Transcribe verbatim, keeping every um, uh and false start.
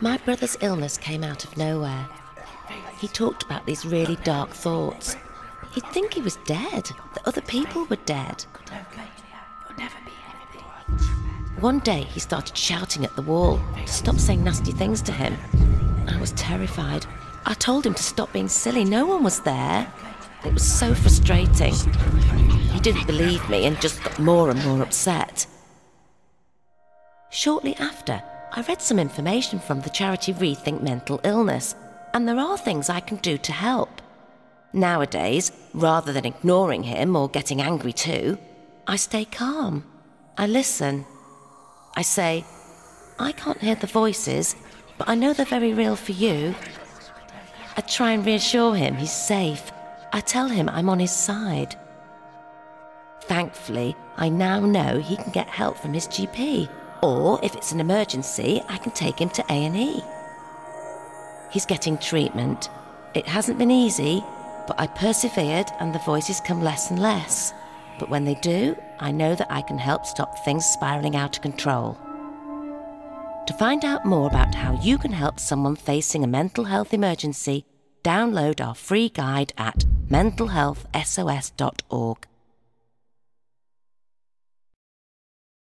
My brother's illness came out of nowhere. He talked about these really dark thoughts. He'd think he was dead, that other people were dead. One day he started shouting at the wall to stop saying nasty things to him. I was terrified. I told him to stop being silly. No one was there. It was so frustrating. He didn't believe me and just got more and more upset. Shortly after, I read some information from the charity Rethink Mental Illness, and there are things I can do to help. Nowadays, rather than ignoring him or getting angry too, I stay calm. I listen. I say, I can't hear the voices, but I know they're very real for you. I try and reassure him he's safe. I tell him I'm on his side. Thankfully, I now know he can get help from his G P, or if it's an emergency, I can take him to A and E. He's getting treatment. It hasn't been easy, but I persevered and the voices come less and less. But when they do, I know that I can help stop things spiralling out of control. To find out more about how you can help someone facing a mental health emergency, download our free guide at mental health S O S dot org.